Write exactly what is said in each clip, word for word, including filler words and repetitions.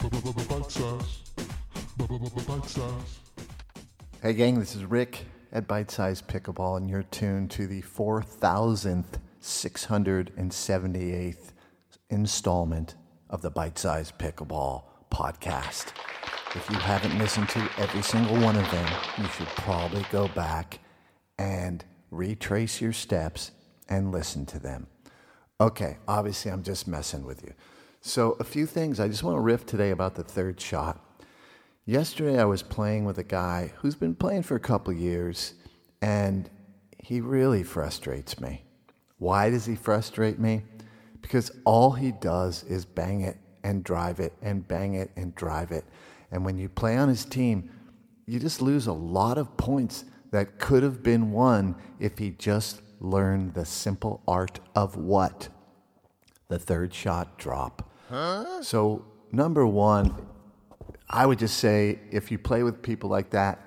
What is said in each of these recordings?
Bite size. Bite size. Hey gang, this is Rick at Bite Size Pickleball, and you're tuned to the four thousand six hundred seventy-eighth installment of the Bite Size Pickleball podcast. If you haven't listened to every single one of them, you should probably go back and retrace your steps and listen to them. Okay, obviously I'm just messing with you. So a few things, I just want to riff today about the third shot. Yesterday I was playing with a guy who's been playing for a couple years, and he really frustrates me. Why does he frustrate me? Because all he does is bang it and drive it and bang it and drive it. And when you play on his team, you just lose a lot of points that could have been won if he just learned the simple art of what? The third shot drop. Huh? So, number one, I would just say if you play with people like that,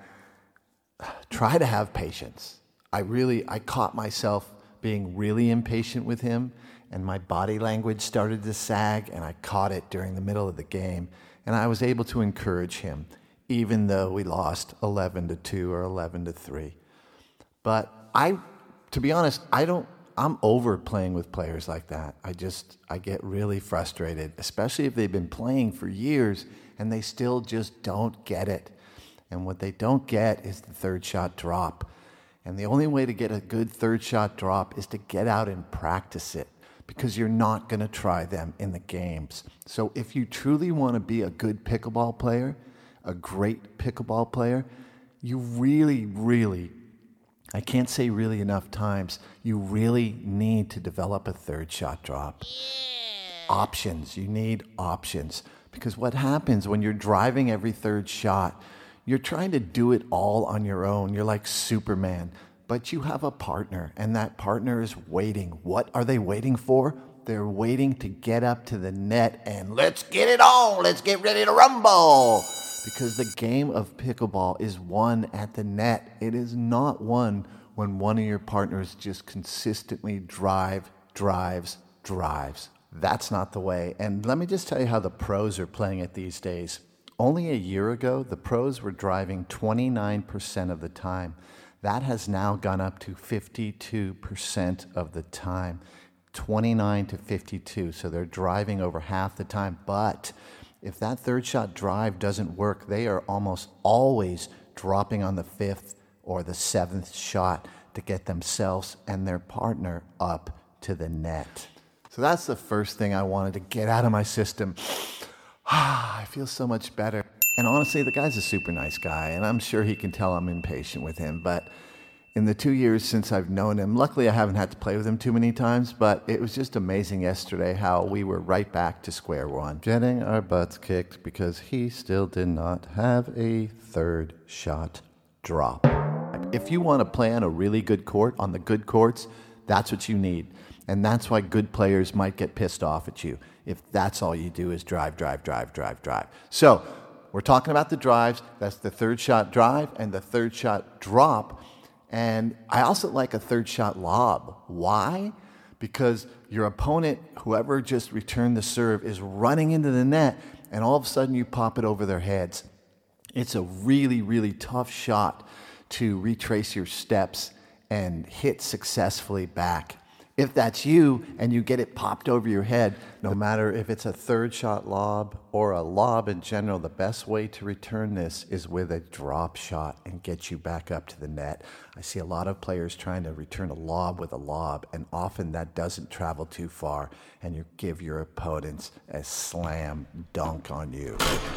try to have patience. I really, I caught myself being really impatient with him, and my body language started to sag, and I caught it during the middle of the game, and I was able to encourage him, even though we lost eleven to two or eleven to three. But I, to be honest, I don't, I'm over playing with players like that. I just, I get really frustrated, especially if they've been playing for years and they still just don't get it. And what they don't get is the third shot drop. And the only way to get a good third shot drop is to get out and practice it, because you're not going to try them in the games. So if you truly want to be a good pickleball player, a great pickleball player, you really, really, I can't say really enough times, you really need to develop a third shot drop. Yeah. Options. You need options. Because what happens when you're driving every third shot, you're trying to do it all on your own. You're like Superman. But you have a partner, and that partner is waiting. What are they waiting for? They're waiting to get up to the net and let's get it on. Let's get ready to rumble. Because the game of pickleball is won at the net. It is not won when one of your partners just consistently drive, drives, drives. That's not the way. And let me just tell you how the pros are playing it these days. Only a year ago, the pros were driving twenty-nine percent of the time. That has now gone up to fifty-two percent of the time. twenty-nine to fifty-two. So they're driving over half the time. But if that third shot drive doesn't work, they are almost always dropping on the fifth or the seventh shot to get themselves and their partner up to the net. So that's the first thing I wanted to get out of my system. I feel so much better. And honestly, the guy's a super nice guy, and I'm sure he can tell I'm impatient with him. But in the two years since I've known him, luckily I haven't had to play with him too many times, but it was just amazing yesterday how we were right back to square one. Getting our butts kicked because he still did not have a third shot drop. If you want to play on a really good court, on the good courts, that's what you need. And that's why good players might get pissed off at you if that's all you do is drive, drive, drive, drive, drive. So we're talking about the drives. That's the third shot drive and the third shot drop. And I also like a third shot lob. Why? Because your opponent, whoever just returned the serve, is running into the net, and all of a sudden you pop it over their heads. It's a really, really tough shot to retrace your steps and hit successfully back. If that's you and you get it popped over your head, no matter if it's a third shot lob or a lob in general, the best way to return this is with a drop shot and get you back up to the net. I see a lot of players trying to return a lob with a lob, and often that doesn't travel too far, and you give your opponents a slam dunk on you.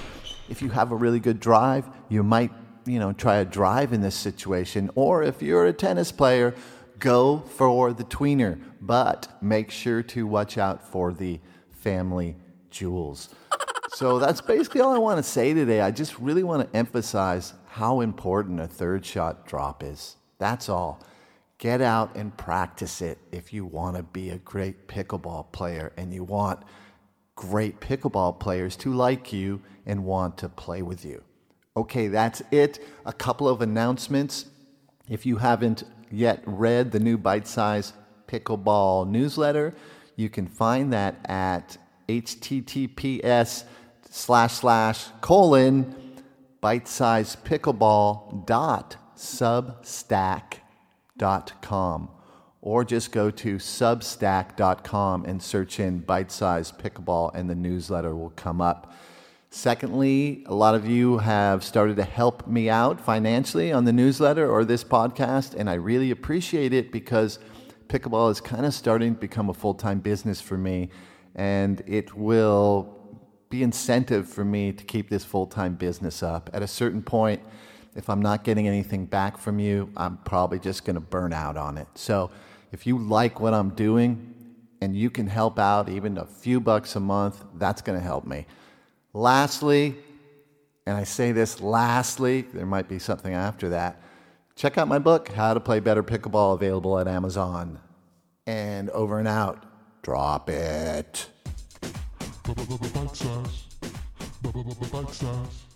If you have a really good drive, you might, you know, try a drive in this situation, or if you're a tennis player, go for the tweener, but make sure to watch out for the family jewels. So that's basically all I want to say today. I just really want to emphasize how important a third shot drop is. That's all. Get out and practice it if you want to be a great pickleball player and you want great pickleball players to like you and want to play with you. Okay, that's it. A couple of announcements. If you haven't yet read the new Bite Size Pickleball newsletter, you can find that at https slash slash colon bitesizepickleball dot substack dot com, or just go to substack dot com and search in Bite Size Pickleball and the newsletter will come up. Secondly, a lot of you have started to help me out financially on the newsletter or this podcast, and I really appreciate it because pickleball is kind of starting to become a full-time business for me, and it will be incentive for me to keep this full-time business up. At a certain point, if I'm not getting anything back from you, I'm probably just going to burn out on it. So if you like what I'm doing and you can help out even a few bucks a month, that's going to help me. Lastly, and I say this lastly, there might be something after that, check out my book, How to Play Better Pickleball, available at Amazon. And over and out. Drop it. Bite size. Bite size.